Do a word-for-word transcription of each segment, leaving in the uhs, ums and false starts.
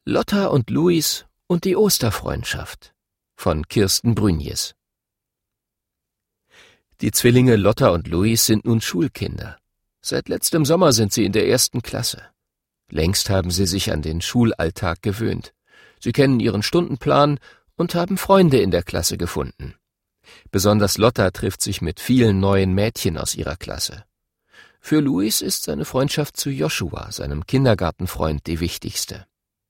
Lotta und Luis und die Osterfreundschaft von Kirsten Brünjes. Die Zwillinge Lotta und Luis sind nun Schulkinder. Seit letztem Sommer sind sie in der ersten Klasse. Längst haben sie sich an den Schulalltag gewöhnt. Sie kennen ihren Stundenplan und haben Freunde in der Klasse gefunden. Besonders Lotta trifft sich mit vielen neuen Mädchen aus ihrer Klasse. Für Luis ist seine Freundschaft zu Joshua, seinem Kindergartenfreund, die wichtigste.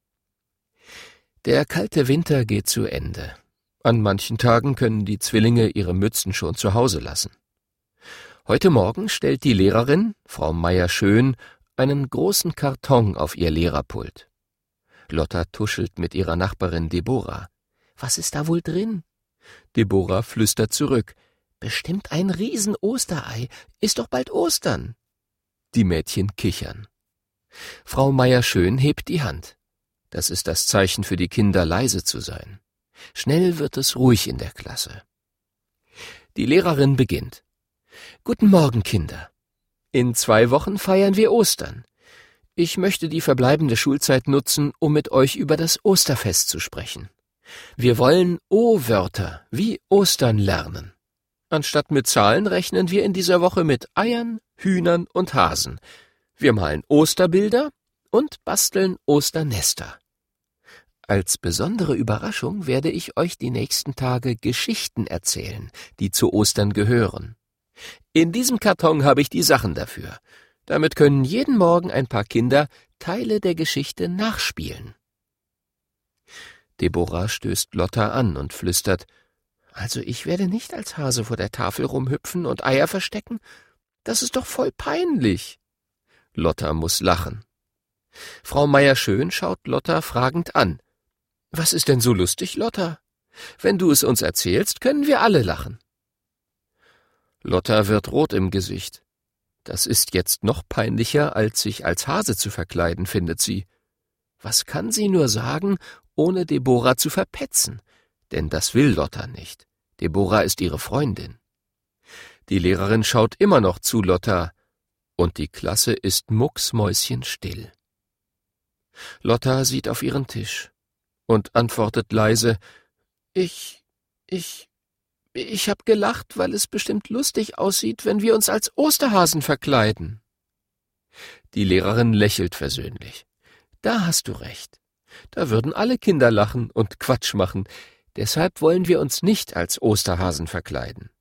Der kalte Winter geht zu Ende. An manchen Tagen können die Zwillinge ihre Mützen schon zu Hause lassen. Heute Morgen stellt die Lehrerin, Frau Meier-Schön, einen großen Karton auf ihr Lehrerpult. Lotta tuschelt mit ihrer Nachbarin Deborah. »Was ist da wohl drin?« Deborah flüstert zurück. »Bestimmt ein Riesen-Osterei. Ist doch bald Ostern.« Die Mädchen kichern. Frau Meier-Schön hebt die Hand. Das ist das Zeichen für die Kinder, leise zu sein. Schnell wird es ruhig in der Klasse. Die Lehrerin beginnt. »Guten Morgen, Kinder. In zwei Wochen feiern wir Ostern. Ich möchte die verbleibende Schulzeit nutzen, um mit euch über das Osterfest zu sprechen. Wir wollen O-Wörter wie Ostern lernen. Anstatt mit Zahlen rechnen wir in dieser Woche mit Eiern, Hühnern und Hasen. Wir malen Osterbilder und basteln Osternester. Als besondere Überraschung werde ich euch die nächsten Tage Geschichten erzählen, die zu Ostern gehören. In diesem Karton habe ich die Sachen dafür. Damit können jeden Morgen ein paar Kinder Teile der Geschichte nachspielen.« Deborah stößt Lotta an und flüstert, »Also ich werde nicht als Hase vor der Tafel rumhüpfen und Eier verstecken? Das ist doch voll peinlich.« Lotta muss lachen. Frau Meier-Schön schaut Lotta fragend an. »Was ist denn so lustig, Lotta? Wenn du es uns erzählst, können wir alle lachen.« Lotta wird rot im Gesicht. Das ist jetzt noch peinlicher, als sich als Hase zu verkleiden, findet sie. Was kann sie nur sagen, ohne Deborah zu verpetzen? Denn das will Lotta nicht. Deborah ist ihre Freundin. Die Lehrerin schaut immer noch zu Lotta, und die Klasse ist mucksmäuschenstill. Lotta sieht auf ihren Tisch und antwortet leise, »Ich, ich, ich hab gelacht, weil es bestimmt lustig aussieht, wenn wir uns als Osterhasen verkleiden.« Die Lehrerin lächelt versöhnlich. »Da hast du recht. Da würden alle Kinder lachen und Quatsch machen. Deshalb wollen wir uns nicht als Osterhasen verkleiden.